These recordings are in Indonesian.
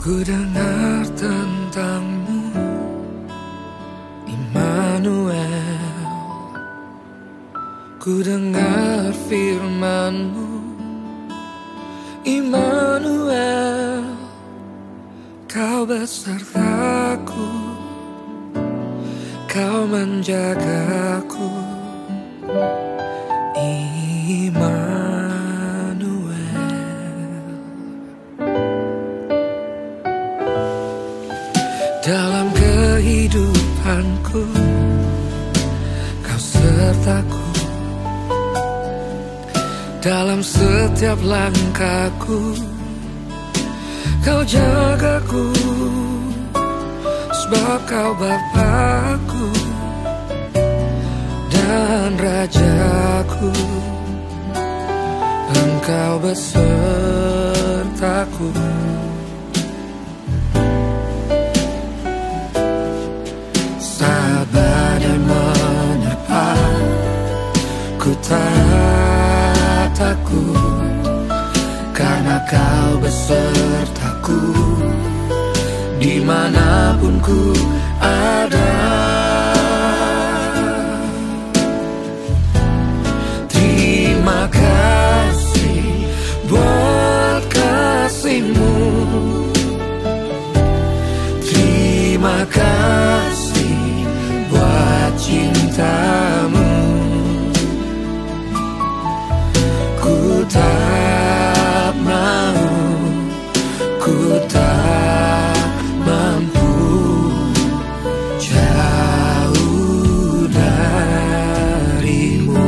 Ku dengar tentangmu, Immanuel. Ku dengar firman-Mu, Immanuel. Kau besertaku, Kau menjagaku, Immanuel. Dalam kehidupanku, Kau sertaku. Dalam setiap langkahku, Kau jagaku. Sebab Kau Bapakku dan Rajaku, Engkau besertaku. Saat badai menerpa, ku tak takut, karena Kau besertaku. Dimanapun ku ada, terima kasih buat kasih-Mu. Terima kasih buat cinta-Mu. Ku tak mau, ku tak mampu jauh dari-Mu.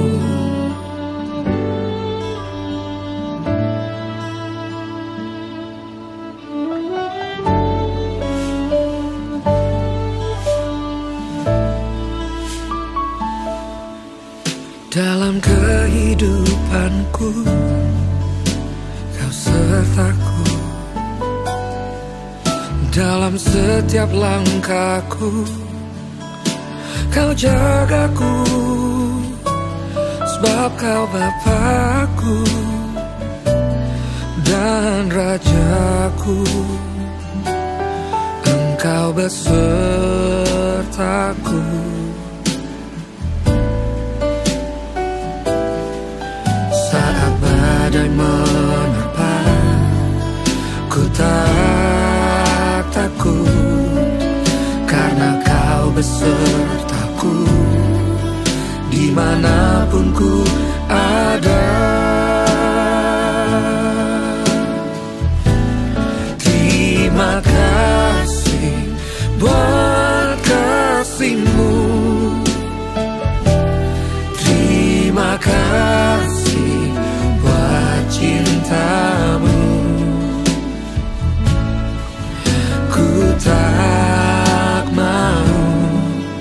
Dalam kehidupanku, Kau sertaku. Dalam setiap langkahku, Kau jagaku. Sebab Kau Bapakku dan Rajaku, Engkau besertaku. Saat badai menerpa, ku tak takut, karena Kau besertaku. Dimanapun ku ada, terima kasih buat kasih-Mu. Terima kasih buat cinta-Mu. Ku tak mau,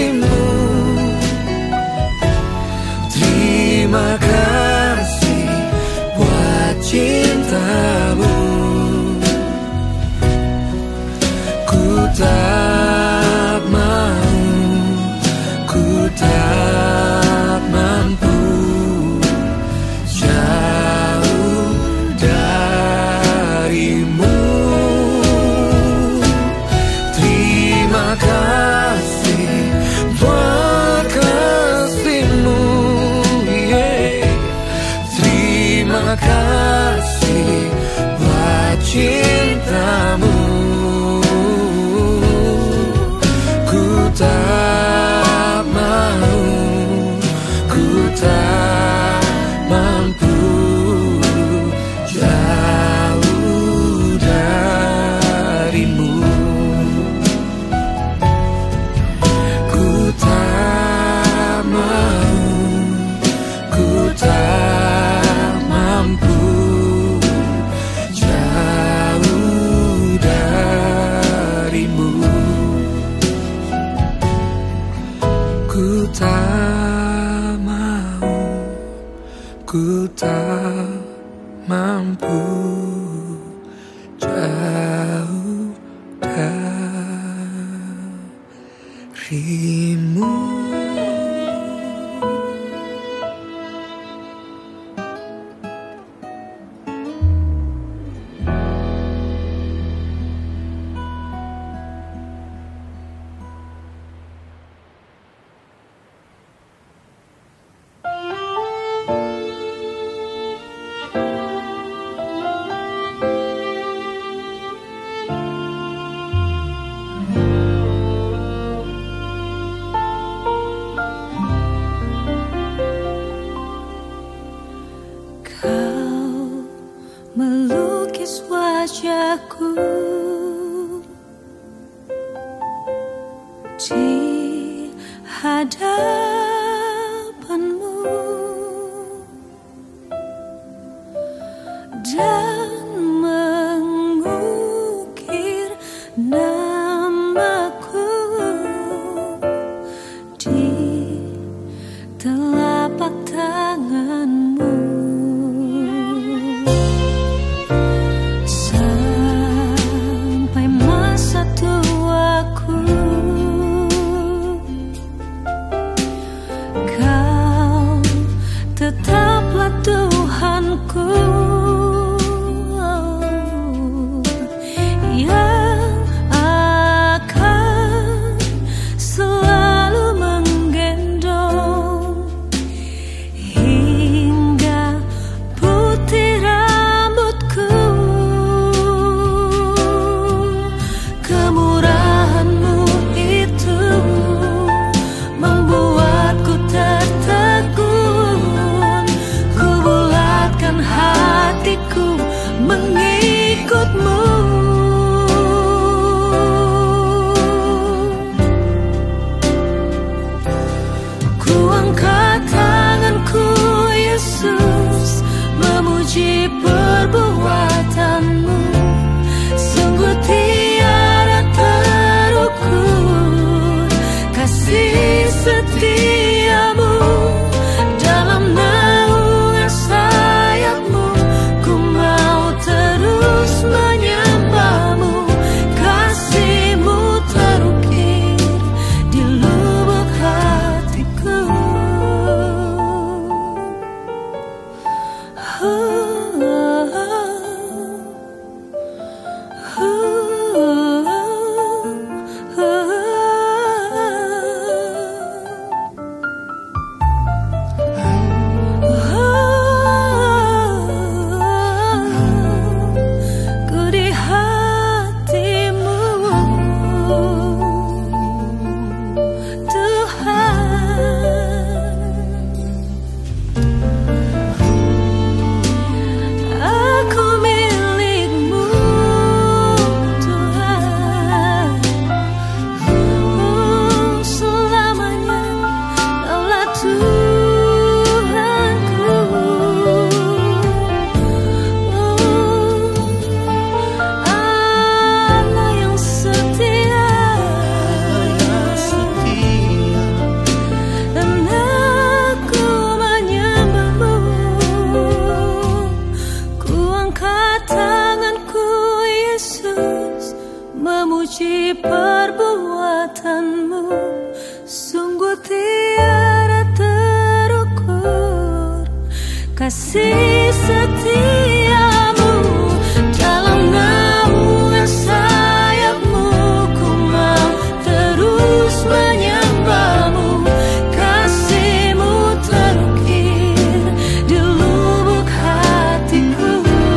kasih-Mu. Terima kasih buat cinta-Mu. Ku tak mau, ku tak mampu jauh dari-Mu. Terima kasih buat kasih-Mu, yeah. Terima kasih buat cinta-Mu. Ku tak mau, ku tak mampu jauh dari-Mu. Ku tak mau, ku tak mampu jauh dari-Mu. Ku tak mau, ku tak mampu jauh dari-Mu. Kau melukis wajahku di hadapan-Mu dan mengukir namaku di telapak tangan-Mu. Sampai masa tuaku, Kau tetaplah Tuhanku, yang akan selalu menggendong hingga putih rambutku. Kemurahan-Mu itu membuatku tertegun. Ku bulatkan hatiku mengikut-Mu. Ku angkat tanganku, Yesus, memuji perbuatan-Mu. Sungguh tiada terukur kasih setia-Mu. Dalam naungan sayap-Mu ku mau terus menyembah-Mu. Kasih-Mu terukir di lubuk hatiku. tiada terukur, kasih setiamu dalam naungan sayapmu, ku mau terus menyembahmu. Kasihmu terukir di lubuk hatiku.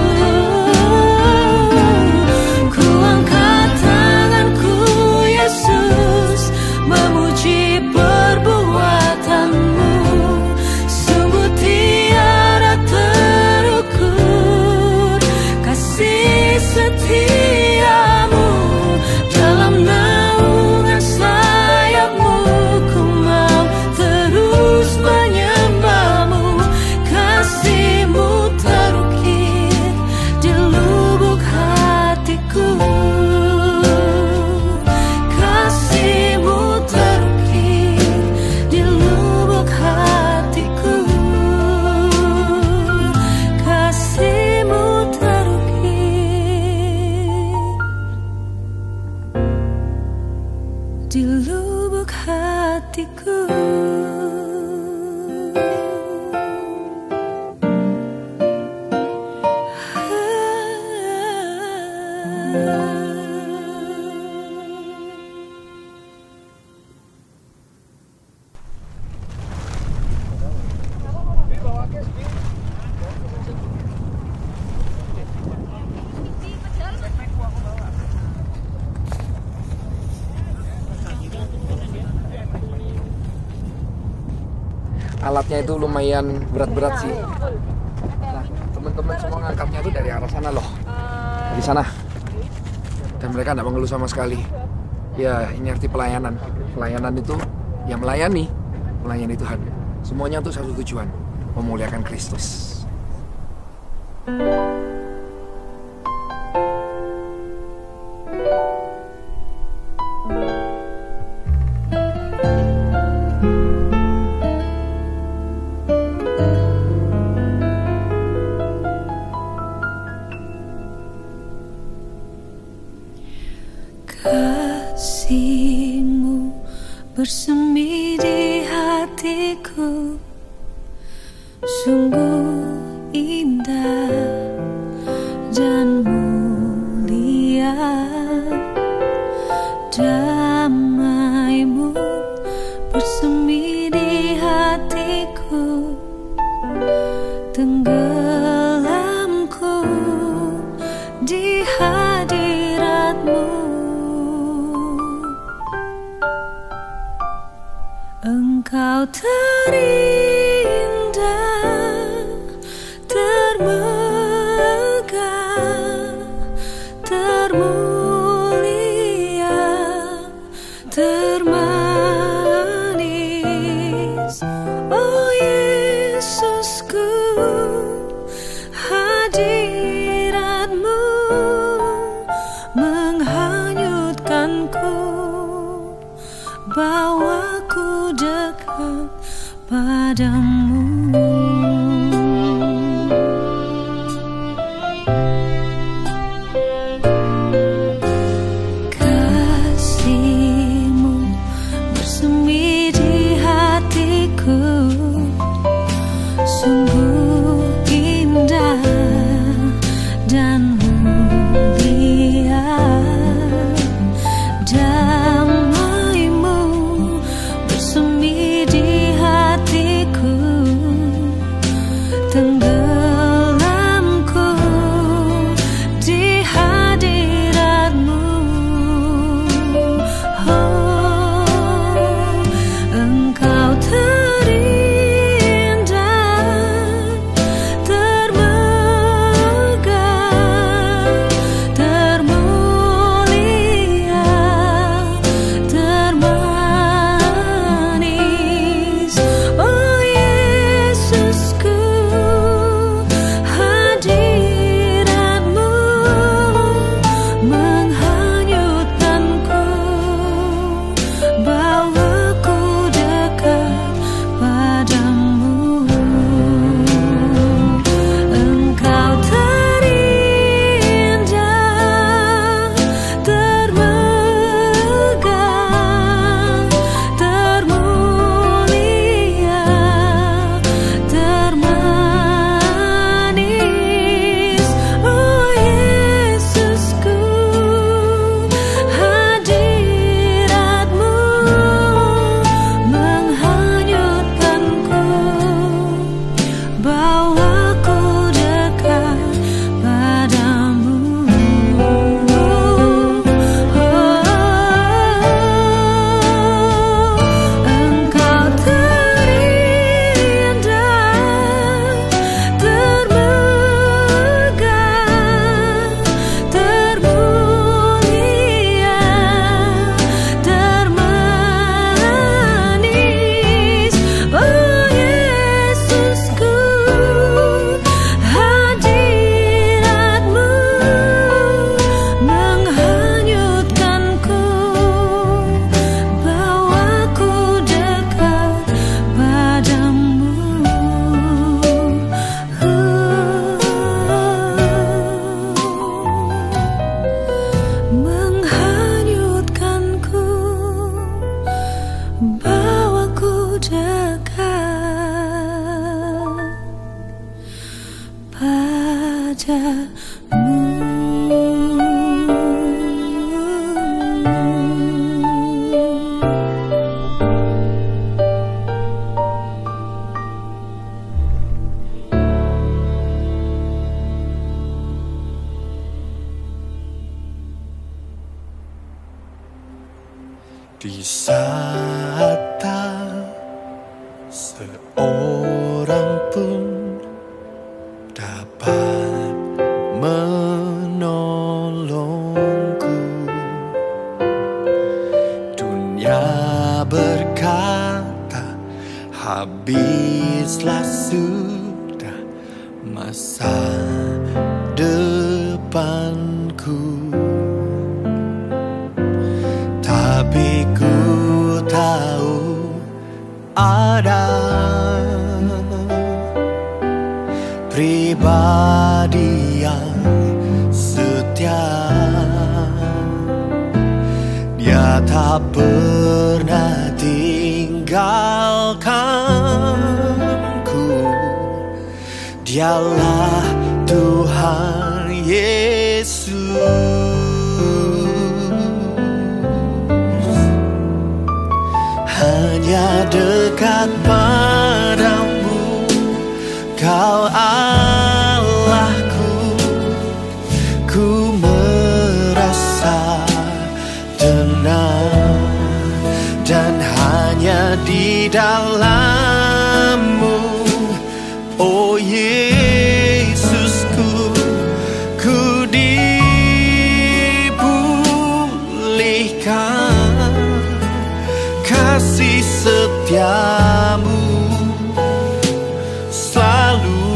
Ku angkat tanganku Yesus, memuji perbuatanmu. Sungguh tiada terukur, kasih setiamu dalam naungan sayapmu, ku mau terus menyembahmu. Kasihmu terukir di lubuk hatiku. Kasihmu terukir di lubuk hatiku. Kasihmu terukir di lubuk hatiku. Alatnya itu lumayan berat-berat sih. Nah, teman-teman semua ngangkatnya tuh dari arah sana loh, dari sana. Dan mereka nggak mengeluh sama sekali. Ya, ini arti pelayanan. Pelayanan itu ya melayani Tuhan. Semuanya untuk satu tujuan, memuliakan Kristus. Kasihmu bersemi di hatiku, sungguh indah dan mulia. Damai-Mu bersemi di hatiku, tenggelamku di hadirat-Mu. Engkau terindah, termegah, termulia, termanis. Oh Yesusku, hadirat-Mu menghanyutkanku, bawaku dekat padamu. Kasih-Mu bersemi di hatiku, sungguh indah dan mulia. Damai-Mu bersemi di hatiku, tenggelamku di hadirat-Mu. Oh, Engkau terindah, termegah, termulia, termanis. Oh Yesusku, hadirat-Mu menghanyutkanku, bawaku dekat dekat padamu. Di saat tak seorang pun dapat menolongku, dunia berkata habislah sudah masa depanku. Tapi ku tahu ada pribadi yang setia. Dia tak pernah tinggalkanku. Dialah Tuhan Yesus. Hanya dekat padamu, Kau Allahku. Ku merasa tenang, dan hanya di dalam-Mu, oh Yesusku, ku dipulihkan. Kasih setiamu selalu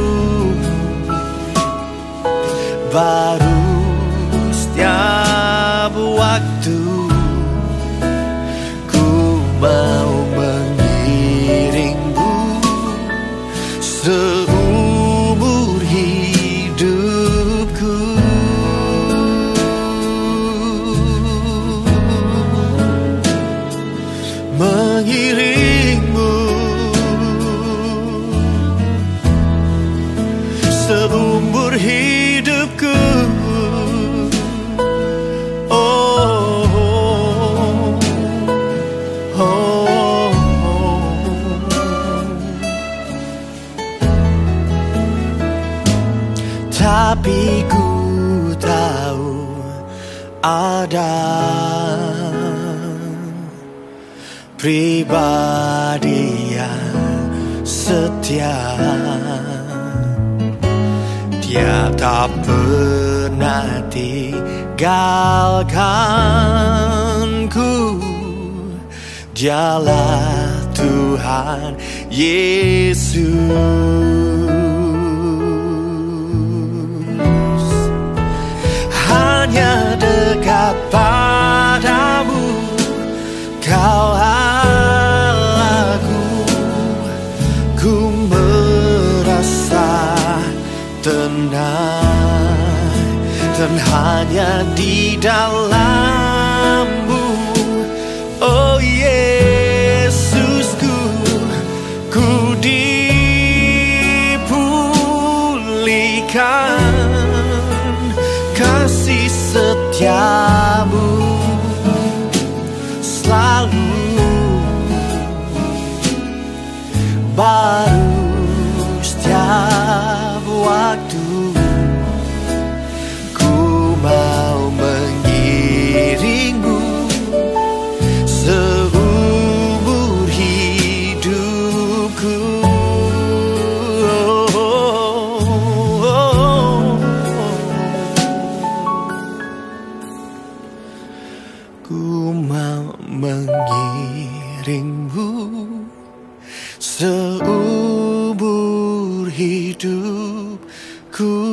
baru setiap waktu. Ku mau mengiringmu seumur hidupku. Mengiringmu seumur hidupku. Oh, oh, oh, oh. Tapi ku tahu ada pribadi yang setia. Dia tak pernah tinggalkanku. Dialah Tuhan Yesus. Hanya dekat padamu, Kau Allahku. Ku merasa tenang, dan hanya di dalam-Mu, oh Yesusku, ku dipulihkan. Kasih setiamu selalu baru setiap waktu. Ku mau mengiringmu seumur hidupku. Ku mau mengiringmu seumur hidupku.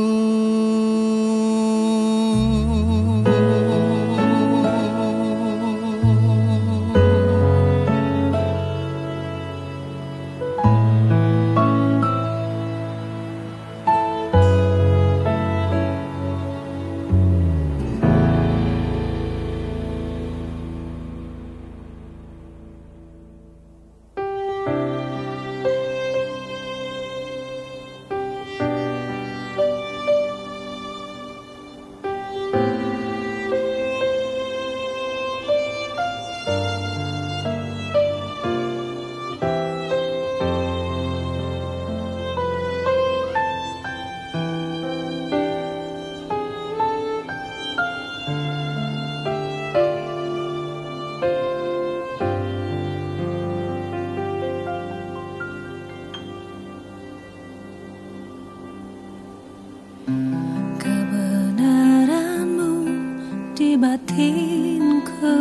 kebenaranmu di batinku.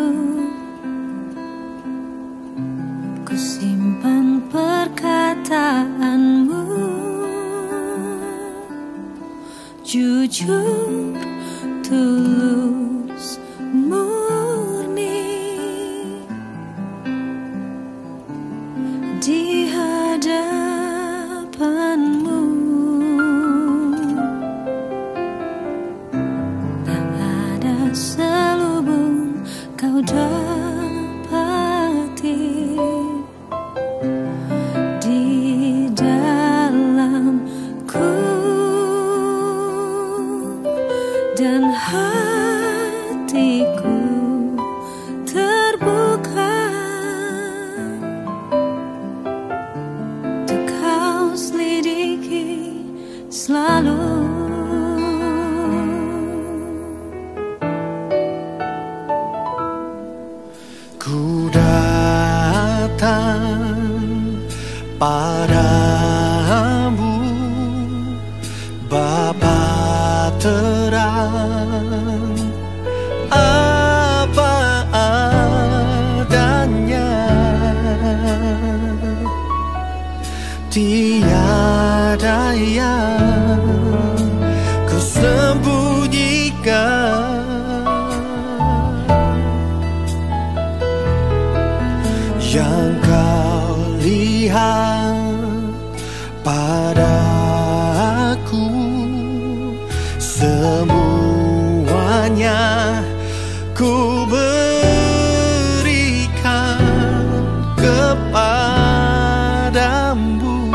Ku simpan perkataanmu, jujur, tulus, murni di hadapanmu. Tak ada selubung kau dapati di dalamku, dan hatiku terbuka untuk kau selidiki selalu. Ku datang padamu, Bapa terang, apa adanya, tiada yang ku sembunyikan. Yang kau lihat padaku, semuanya ku berikan kepadamu,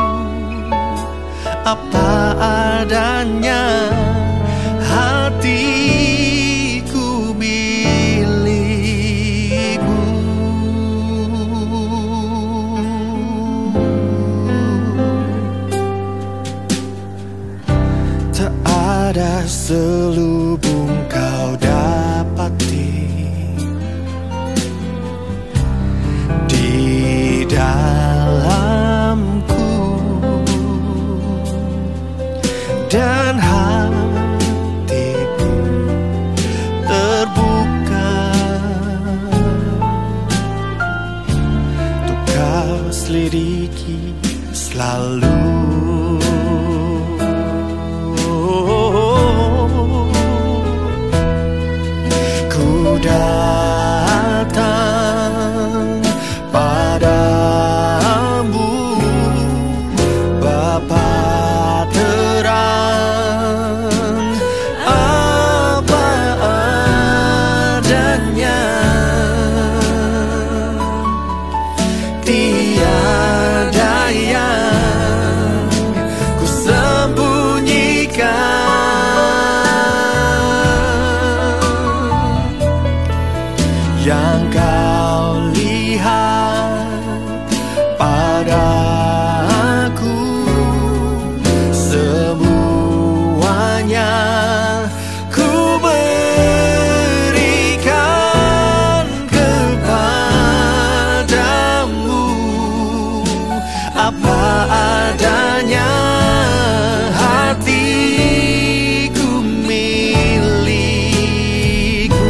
apa adanya, hatiku milikmu. Tak ada selubung kau dapati di dalamku, dan hatiku terbuka untuk kau selidiki selalu. Ku datang padamu, Bapa terang, apa adanya, tiada yang ku sembunyikan. Yang kau lihat padaku, semuanya ku berikan kepadamu, apa adanya, hatiku milikku.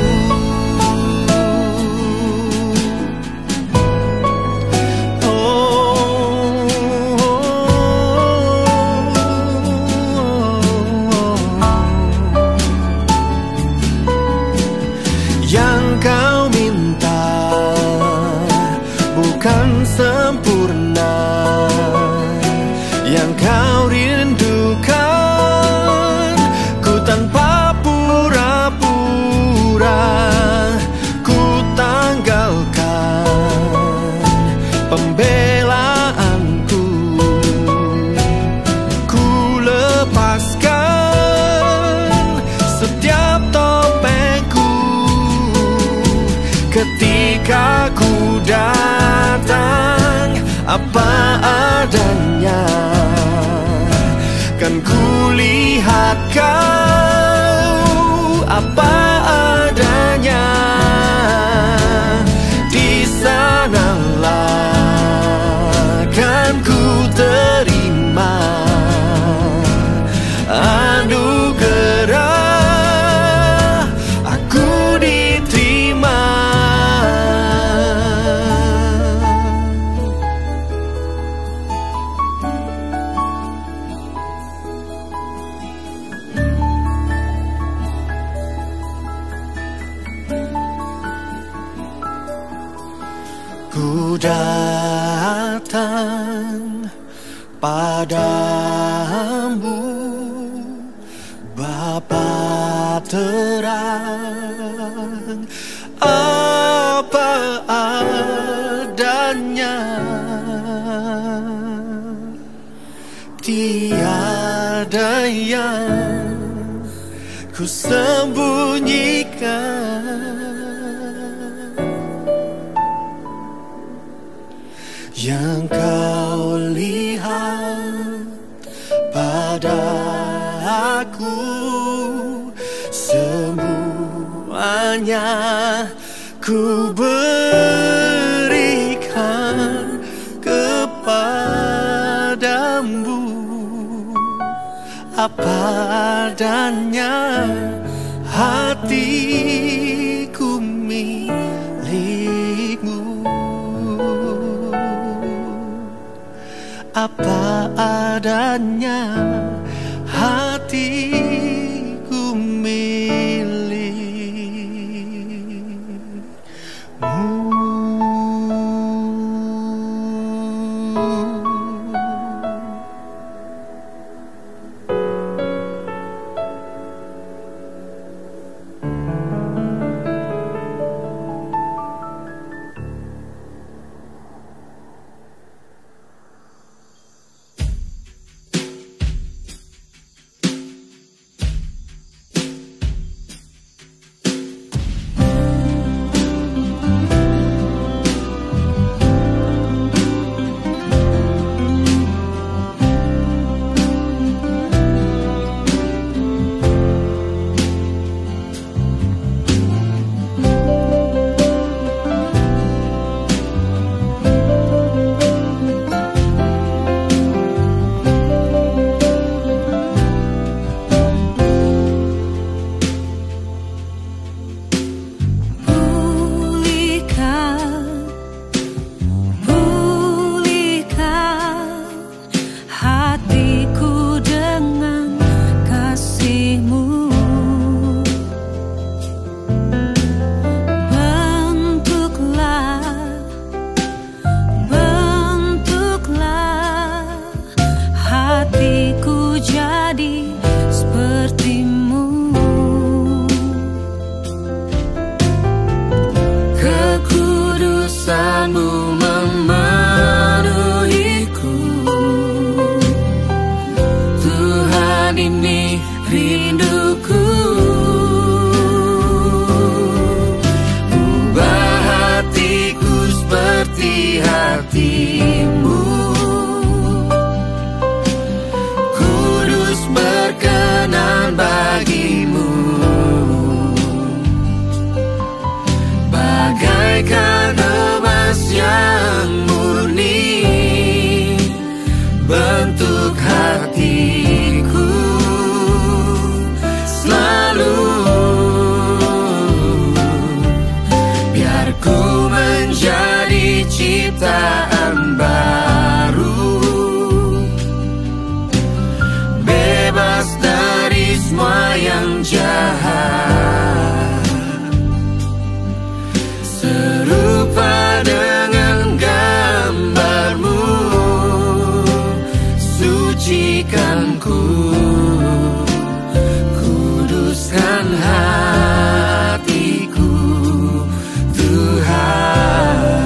Yang kau minta bukan sempurna, yang kau rindukan ku tanpa pura-pura, ku tanggalkan pembelaanku, ku lepaskan setiap topengku ketika ku datang, apa adanya, kan ku lihat kau apa adanya. Di sanalah kan ku terima anugerah datang padamu, Bapa terang, apa adanya, tiada yang ku sembunyikan. Yang kau lihat pada aku, semuanya ku berikan kepadamu, apa adanya, hatiku milikmu. Apa adanya, hatiku milikmu. Ciptaan baru, bebas dari semua yang jahat, serupa dengan gambarmu, sucikan ku, kuduskan hatiku, Tuhan.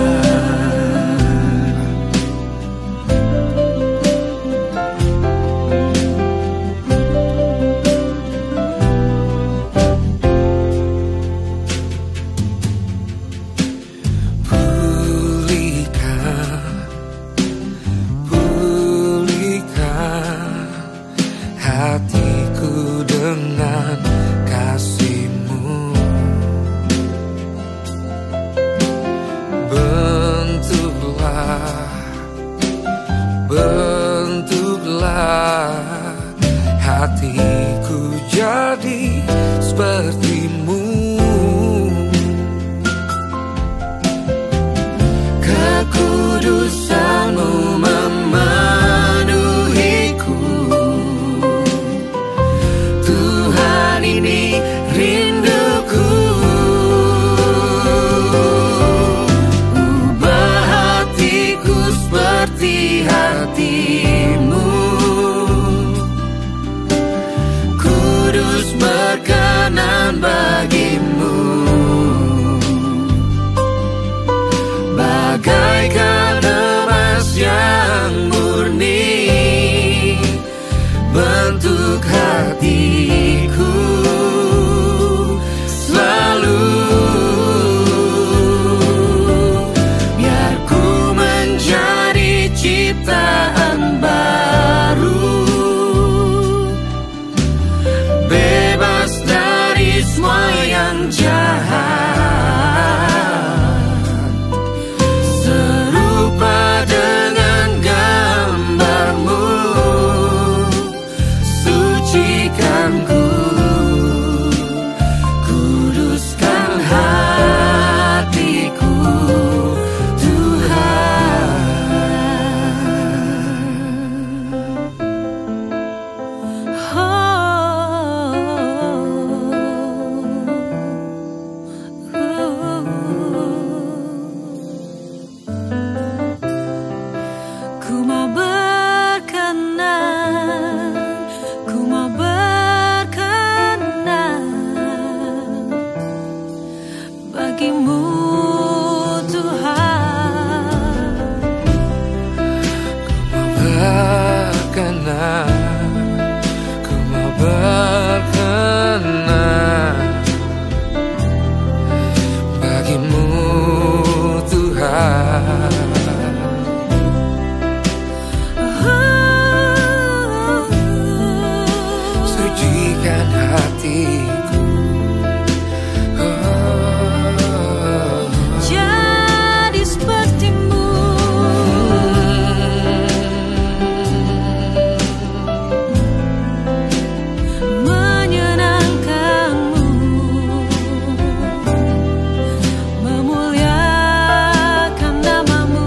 hatimu. Kudus berkenan bagimu, bagaikan emas yang murni bentuk hatiku selalu. Biar ku menjadi ciptaan baru, bebas dari semua yang jahat, serupa dengan gambarmu. Sucikan ku, kuduskan hatiku, Ku mau berkenan, ku mau berkenan bagimu Tuhan. Berkenan, ku mau berkenan bagimu Tuhan. Sucikan hatiku, Jadi sepertimu, menyenangkanmu, memuliakan namamu.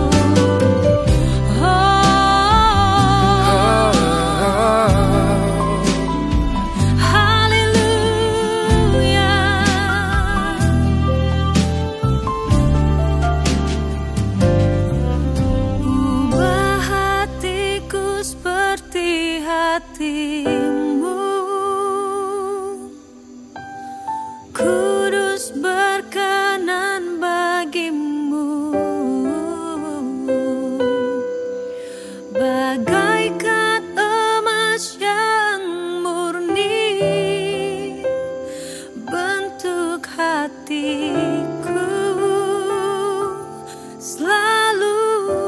Haleluya. Ubah hatiku seperti hatimu, kudus berkenan bagimu, bagaikan emas yang murni bentuk hatiku selalu.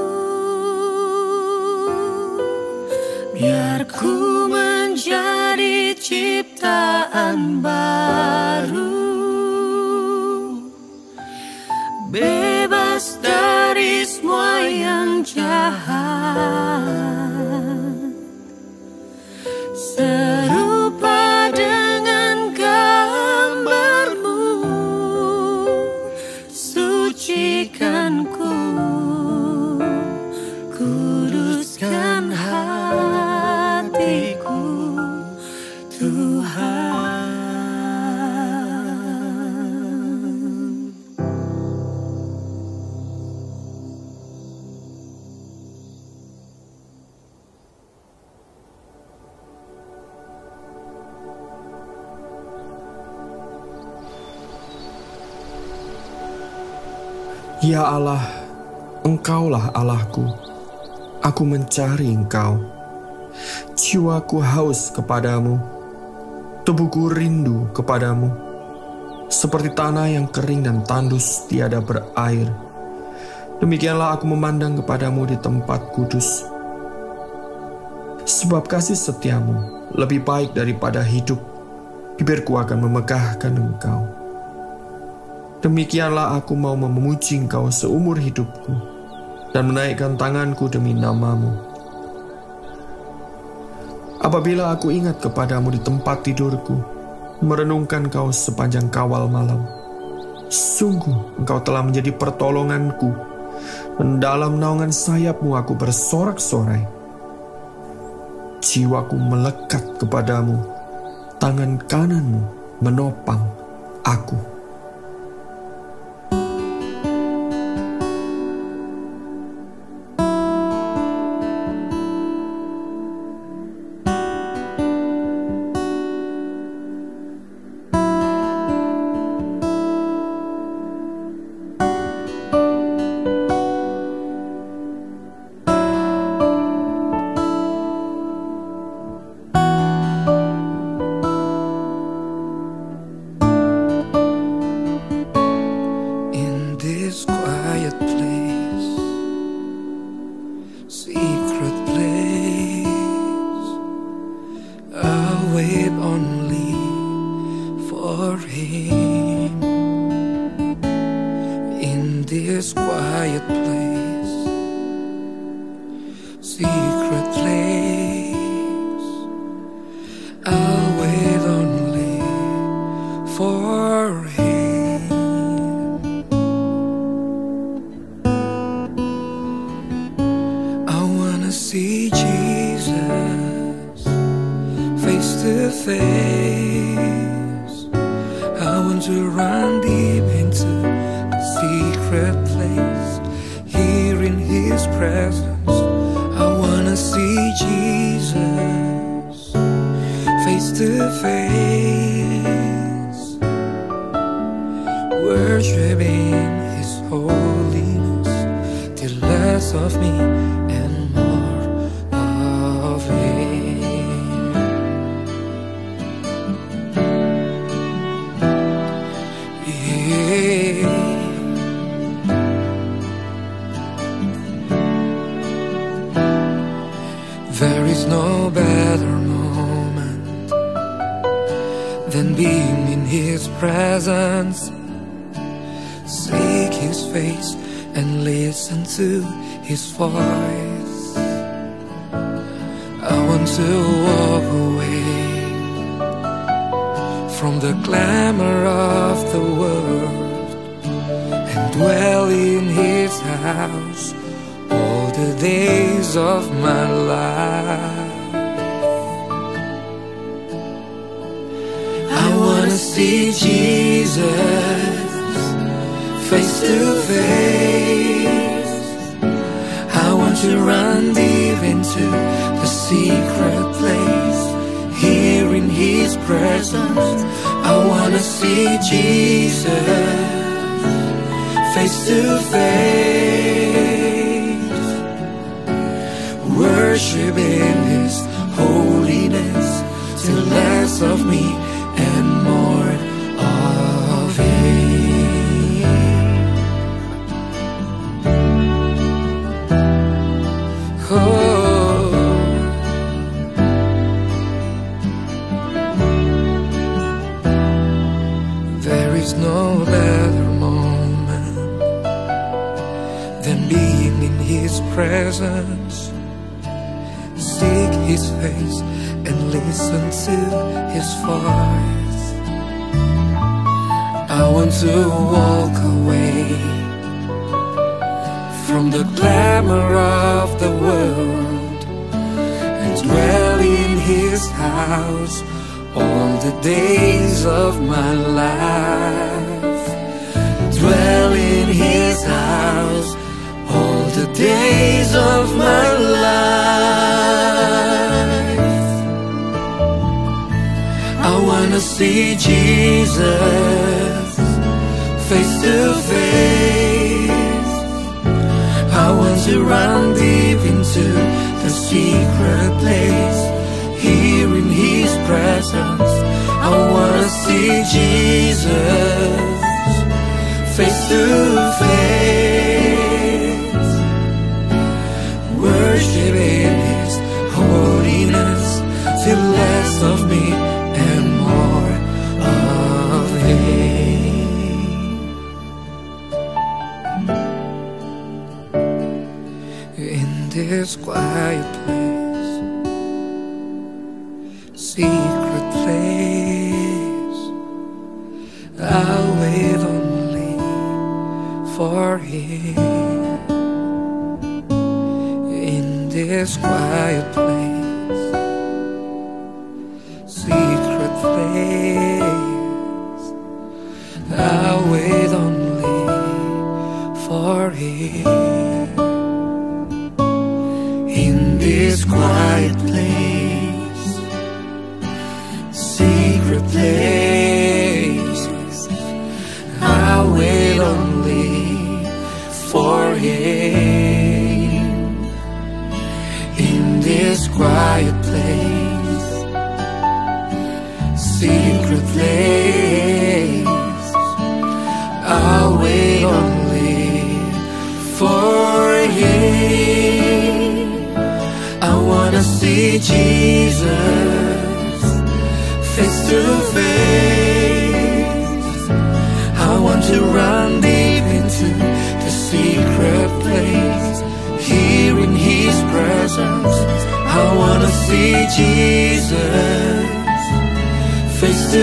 Biar ku menjadi ciptaan baru, bebas dari semua yang jahat, serupa dengan gambarmu. Sucikan ku, kuduskan hatiku Tuhan. Ya Allah, Engkaulah Allahku, aku mencari Engkau. Jiwaku haus kepadamu, tubuhku rindu kepadamu, seperti tanah yang kering dan tandus tiada berair. Demikianlah aku memandang kepadamu di tempat kudus. Sebab kasih setiamu lebih baik daripada hidup, bibirku akan memegahkan Engkau. Demikianlah aku mau memuji Engkau seumur hidupku dan menaikkan tanganku demi namamu. Apabila aku ingat kepadamu di tempat tidurku, merenungkan Kau sepanjang kawal malam, sungguh Engkau telah menjadi pertolonganku, dan dalam naungan sayap-Mu aku bersorak-sorai. Jiwaku melekat kepadamu, tangan kanan-Mu menopang aku. secret place. I'll wait only for Him in this quiet place, secret place. I'll wait only for Him. See Jesus face to face. I want to run deep into the secret place, here in His presence. I wanna see Jesus face to face, worshiping His holiness till less of me and more of Him. Yeah. There is no better moment than being in His presence. Seek His face and listen to His voice. I want to walk away from the glamour of the world and dwell in His house all the days of my life. I wanna see Jesus face to face. I want to run deep into the secret place, here in His presence. I wanna see Jesus face to face, worshiping His holiness till less of me and more of Him. Oh, there is no better moment than being in His presence. Seek His face and listen to His voice. I want to walk away from the glamour of the world and dwell in His house all the days of my life. Dwell in His house all the days of my life. I wanna see Jesus face to face. I want to run deep into the secret place, here in His presence. I wanna see Jesus face to face, worshiping His holiness till less of me and more of Him. In this quiet place, secret place, I'll wait only for Him. In this quiet place, secret place, I'll wait only for Him. In this quiet place, secret place, I'll wait only for Him. In this quiet place, secret place, I'll wait only for Him. see Jesus face to face. I want to run deep into the secret place, here in His presence. I want to see Jesus face to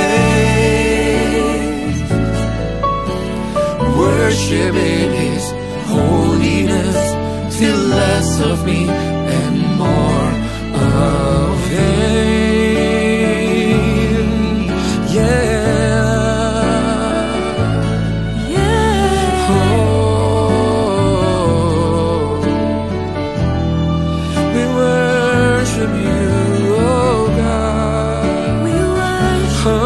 face, worshiping His holiness, till less of me and more of Him. Yeah, yeah. Oh, we worship You, oh God. We worship.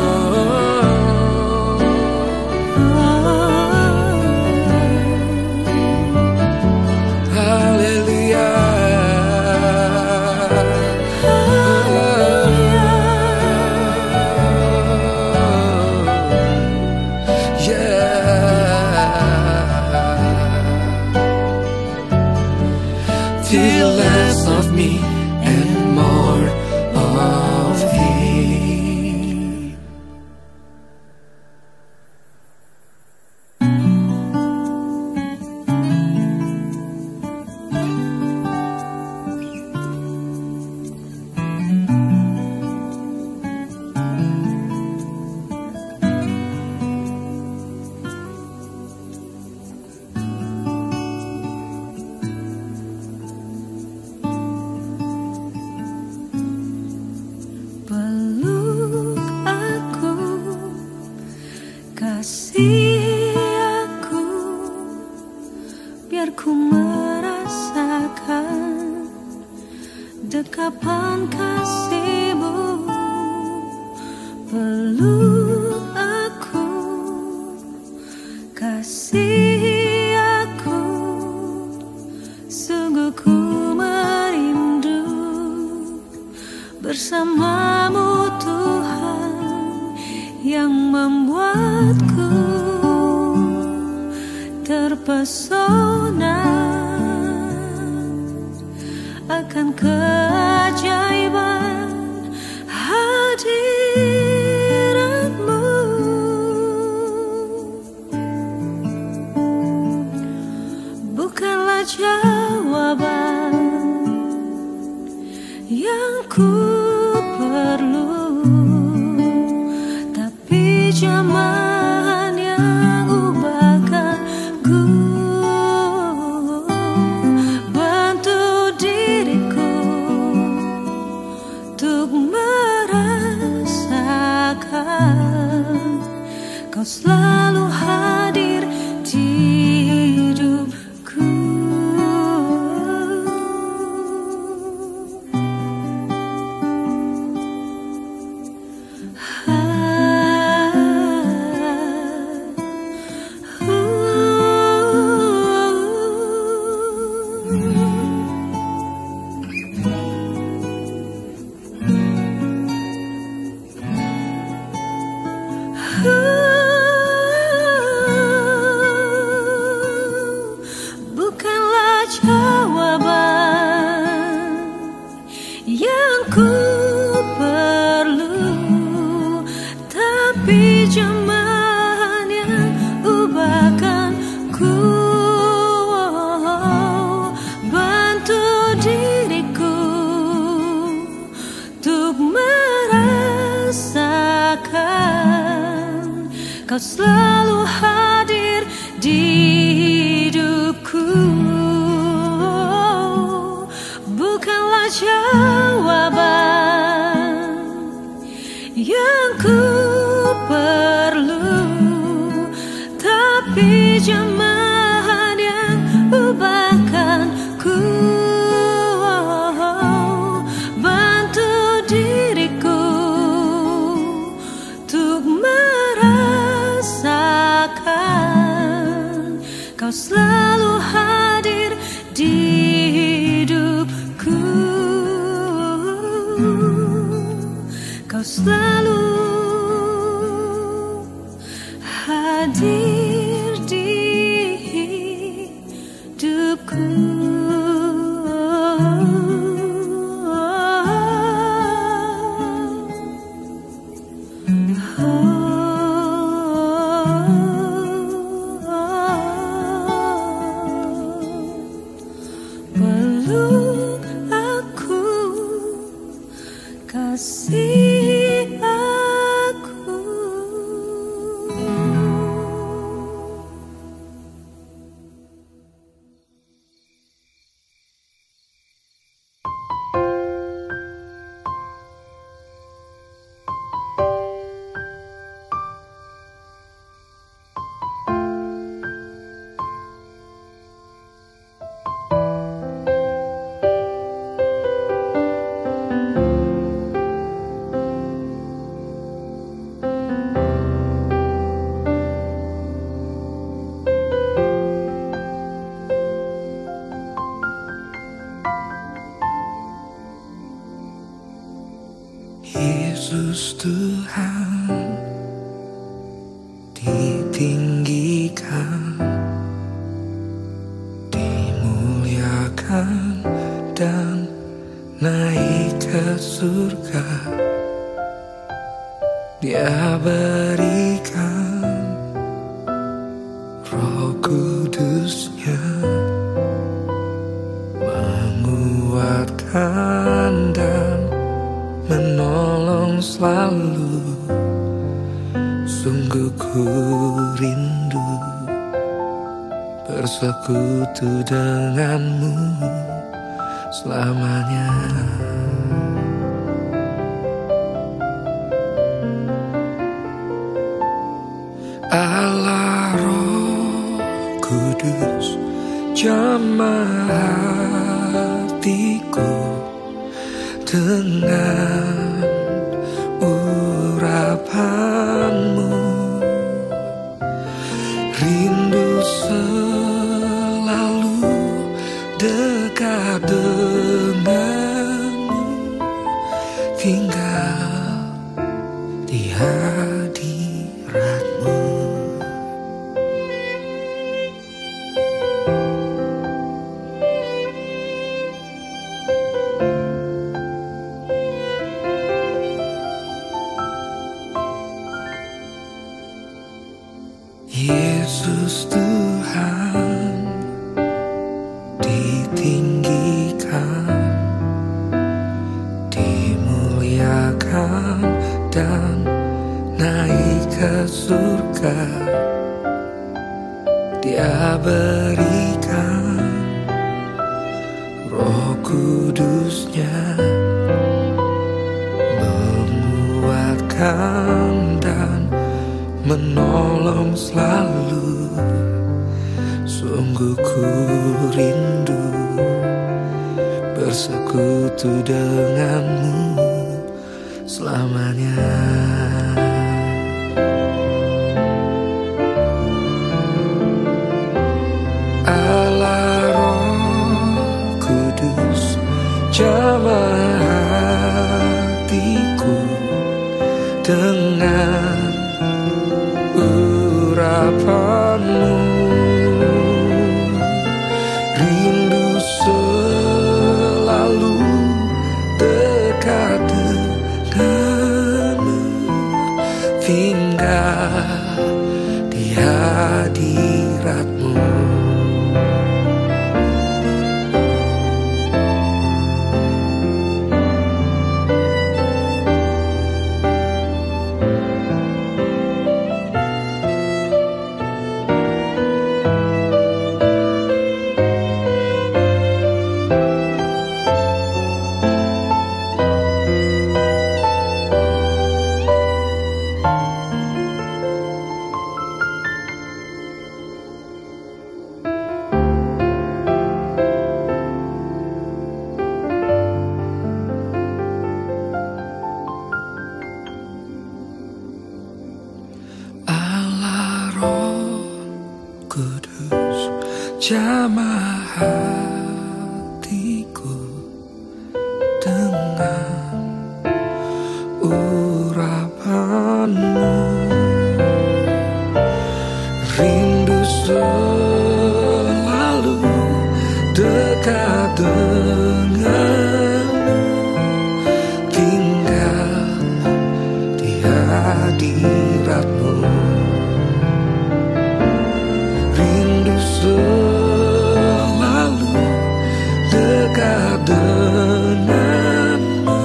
Till less of me and more of Him. Kasih aku, biar ku merasakan dekapan kasih-Mu. Peluk aku, kasih aku, sungguh ku merindu bersama-Mu Tuhan, yang membuatku terpesona akan keajaiban hadirat-Mu. Bukanlah jawaban yang ku perlu, zaman yang ubahkanku. Bantu diriku untuk merasakan Kau selalu hadir di hidupku. Bukanlah jawaban yang ku perlu, tapi jemahan yang ubahkanku. Bantu diriku untuk merasakan Kau selalu hadir di hidupku. Bukanlah jawaban yang ku perlu, tapi jemahan yang ubahkanku. Bantu diriku untuk merasakan Kau selalu hadir di hidupku. Kau selalu hadir di hidupku. Yesus Tuhan ditinggikan, dimuliakan dan naik ke surga. Dia berikan Roh Kudusnya, menguatkan dan menolong selalu. Sungguh ku rindu bersekutu denganmu selamanya. Allah Roh Kudus jamah hatiku dengan urapanmu. Rindu selalu dekat denganmu, tinggal di hadiratmu. Yesus Tuhan ditinggikan, dimuliakan dan naik ke surga. Dia berikan Roh Kudusnya, menguatkan dan menolong selalu. Sungguh ku rindu bersekutu denganmu selamanya. Allah Roh Kudus jamah hatiku dengan urapanmu. Rindu selalu dekat denganmu, tinggal di hadiratmu. Kudus jamah hatiku dengan urapanmu. Rindu selalu dekat denganmu, tinggal di hadiratmu. Selalu dekat denganmu,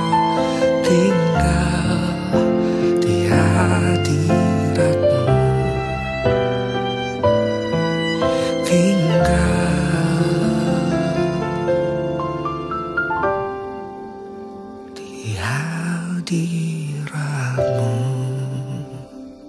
tinggal di hadiratmu, tinggal di hadiratmu.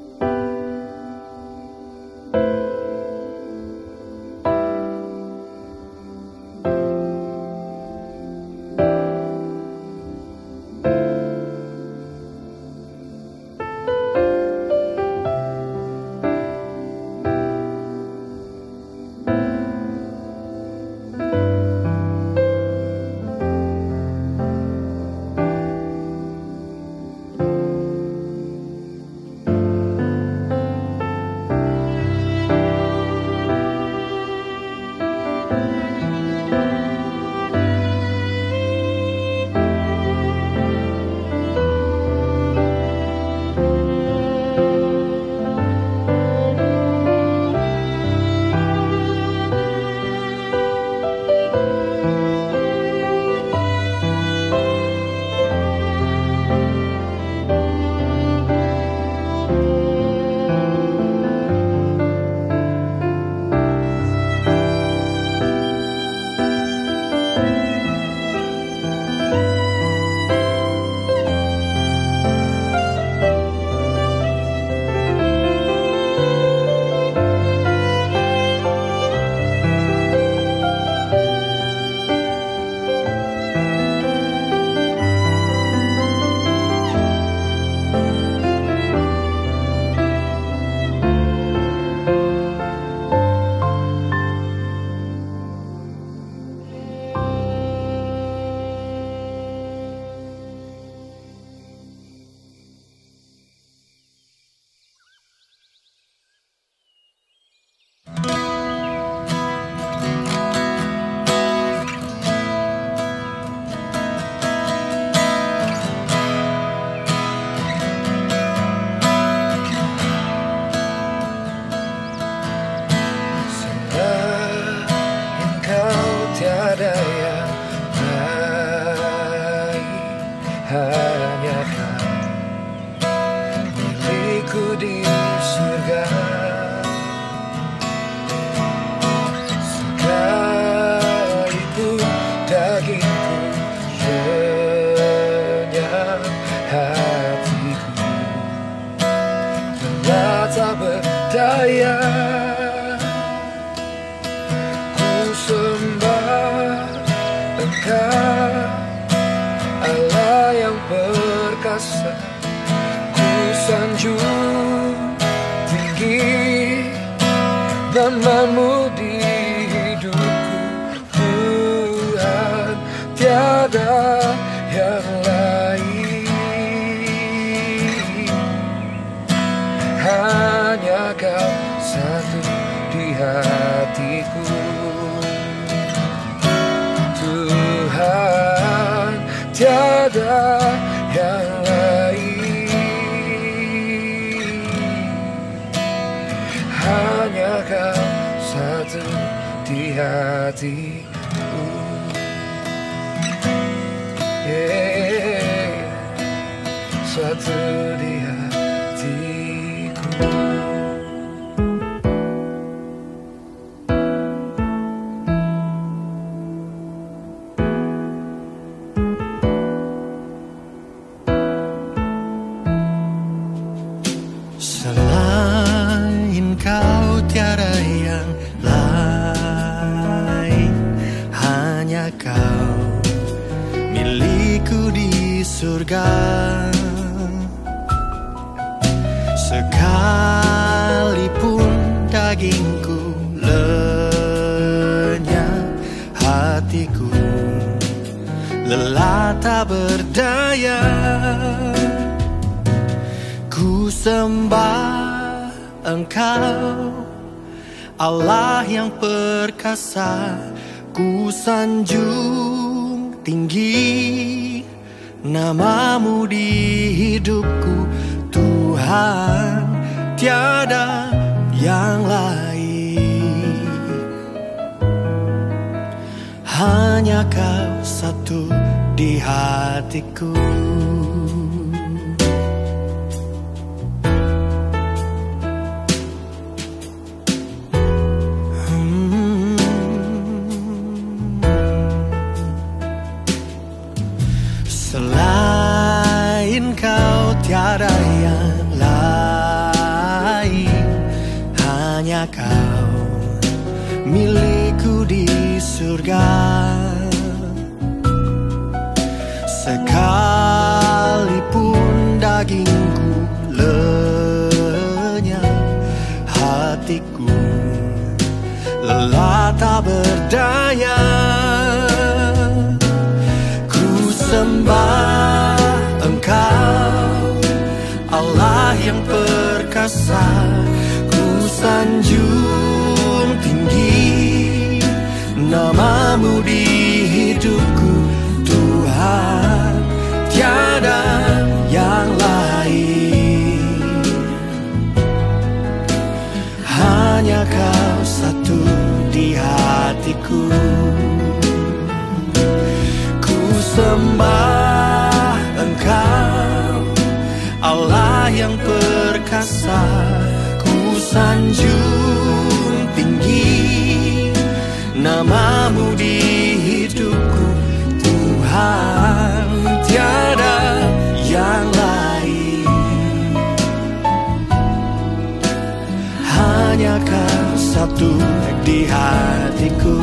dagingku, renyah hatiku, lelah tak berdaya. Ku sembah Engkau, Allah yang perkasa. Ku sanjung tinggi nama-Mu di hidupku, Tuhan, tiada yang lain. Hanya Kau satu di hatiku, Tuhan, tiada yang lain. Hanya Kau satu di hatiku, satu di hatiku. Selain Kau tiada yang lain, hanya Kau milikku di surga. Sekalipun dagingku lenyap, hatiku lelah tak berdaya. Ku sembah Engkau, Allah yang perkasa. Ku sanjung tinggi nama-Mu di hidupku, Tuhan, tiada yang lain. Hanya Kau satu di hatiku. Selain Kau tiada yang lain, hanya Kau milikku di surga. Sekalipun dagingku lenyap, hatiku lelah tak berdaya. Sembah Engkau, Allah yang perkasa. Ku sanjung tinggi nama-Mu di hidupku, Tuhan, tiada yang lain. Hanya Kau satu di hatiku. Sembah Engkau, Allah yang perkasa. Ku sanjung tinggi nama-Mu di hidupku, Tuhan, tiada yang lain. Hanya Kau satu di hatiku.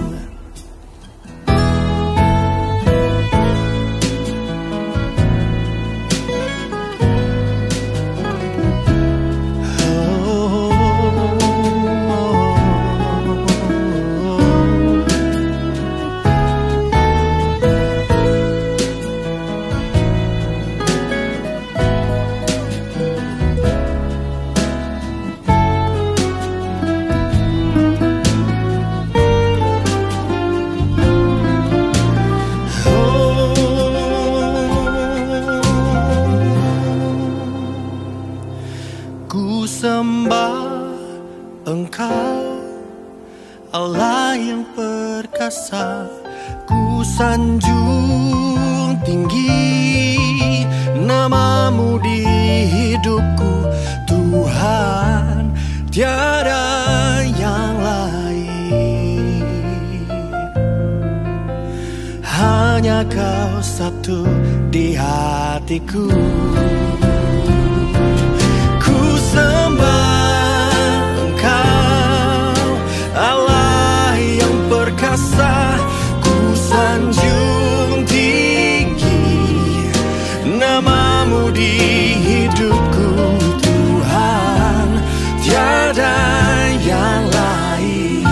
Allah yang perkasa, ku sanjung tinggi nama-Mu di hidupku, Tuhan, tiada yang lain. hanya Kau satu di hatiku. Ku sembah Engkau, Allah yang perkasa. Ku sanjung tinggi namamu di hidupku, Tuhan, tiada yang lain.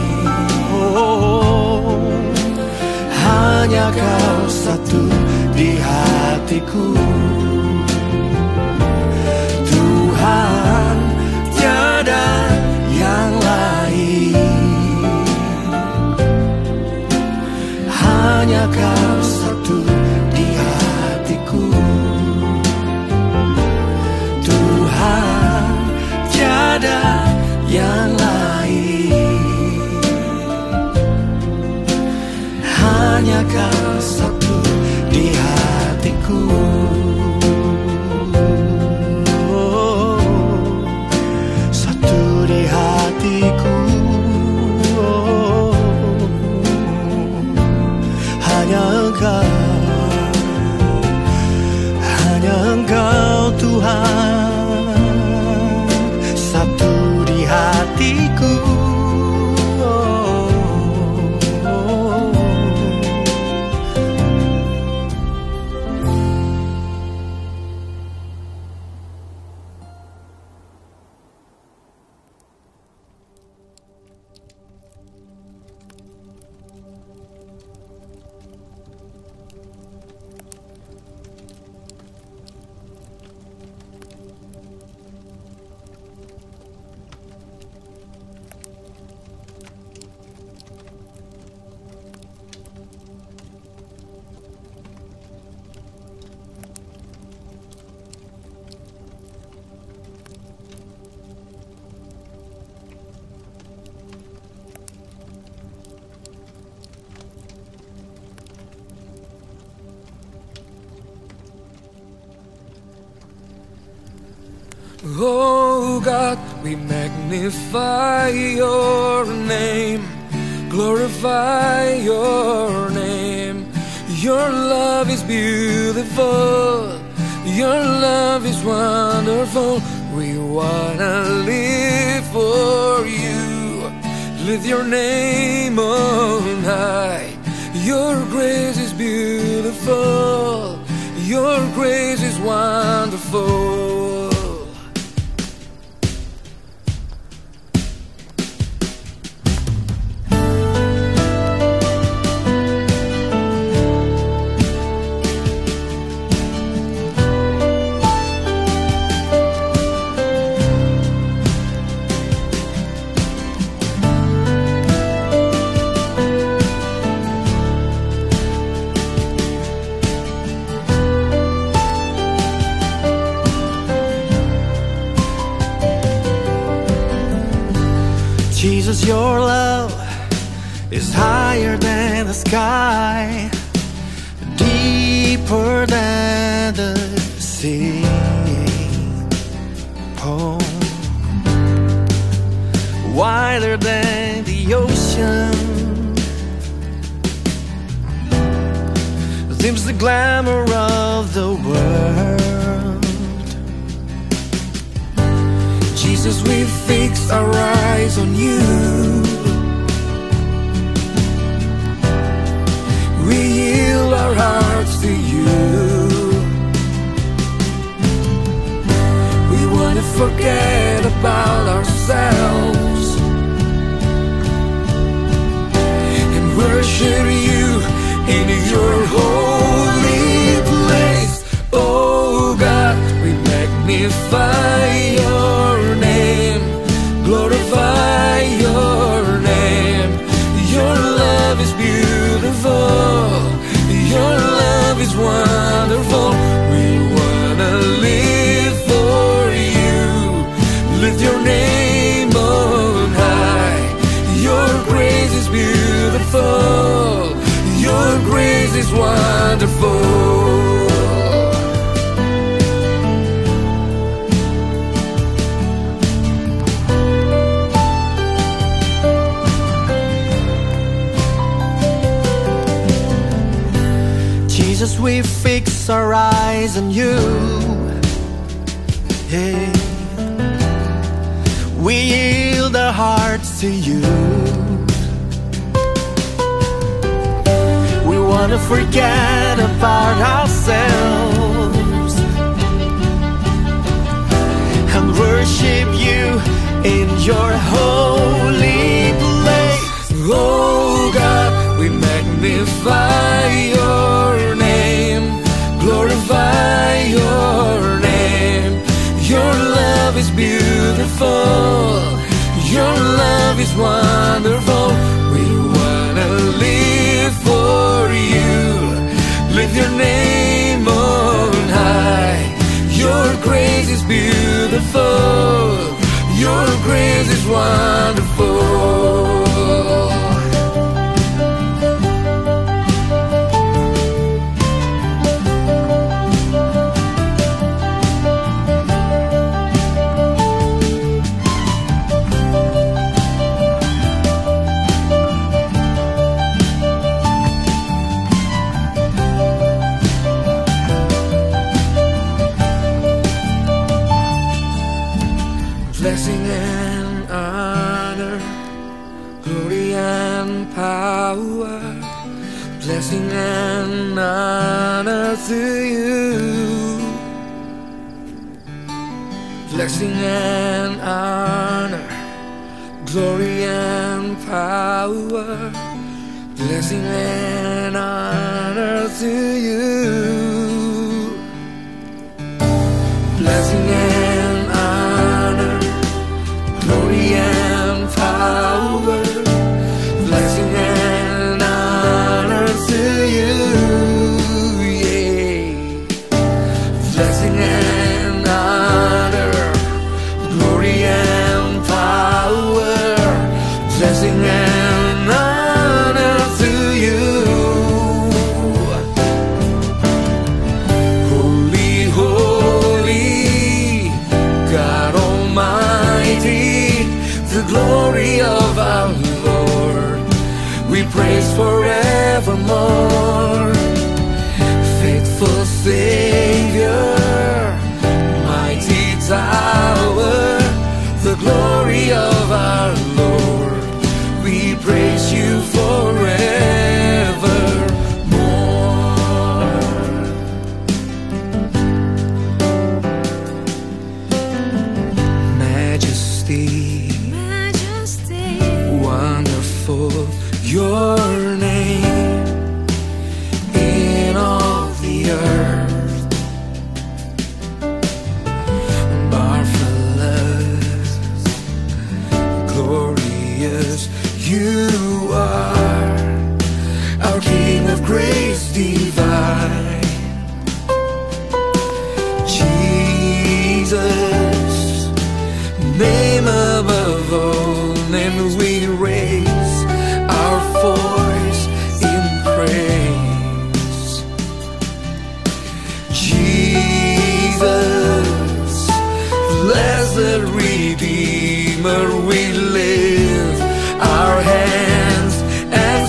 Hanya Kau satu di hatiku, Tuhan, tiada yang lain. Hanya Kau satu di hatiku, Tuhan, tiada yang lain. Hanya Kau satu di hatiku, satu di hatiku. Hanya Engkau Tuhan, satu di hatiku. Oh God, we magnify your name, glorify your name. Your love is beautiful, your love is wonderful. We wanna live for you, lift your name on high. Your grace is beautiful, your grace is wonderful. Jesus, your love is higher than the sky, deeper than the sea. Oh, wider than the ocean. Dims the glamour of the world. Jesus, we fix our eyes on you. We yield our hearts to you. We want to forget about ourselves and worship you in your holy place. Oh God, we magnify your name, glorify your name. Your love is beautiful, your love is wonderful. We wanna live for you, lift your name on high. Your grace is beautiful, your grace is wonderful. Jesus, we fix our eyes on you. Hey, we yield our hearts to you. We want to forget about ourselves and worship you in your holy place. Oh God, we magnify your name, glorify your name. Your love is beautiful, your love is wonderful. We wanna live for you, lift your name on high. Your grace is beautiful, your grace is wonderful. Blessing and honor, glory and power, blessing and honor to you. Blessing and honor, glory and power, blessing and honor to you. Blessing and honor, glory and power, blessing and honor to you, yeah. Blessing and honor, glory and power, blessing and honor to you. Holy, holy, God Almighty, the glory of our Lord, we praise forevermore. Faithful Savior, mighty tower, the glory of our Lord, we praise you forevermore. Majesty, wonderful your name in all the earth, marvelous, glorious you are, our King of grace divine. Jesus, name above all names, we raise our voice in praise. Jesus, blessed Redeemer, we lift our hands and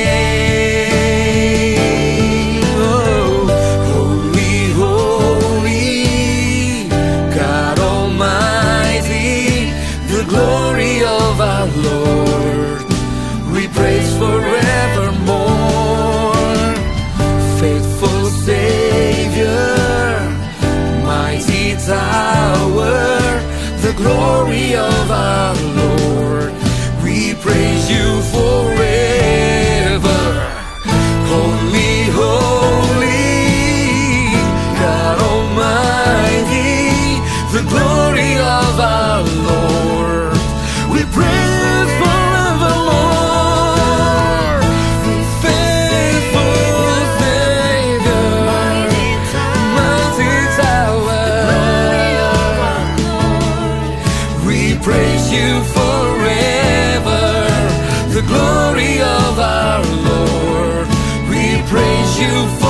sing. Oh, holy, holy, God Almighty, the glory of our Lord, we praise forevermore. Faithful Savior, mighty tower, the glory of our Lord, we praise you forever. Holy, holy, God Almighty, the glory of our Lord, we praise forevermore. Faithful Savior, mighty tower, we praise you forever. The glory of our Lord, we praise you forever.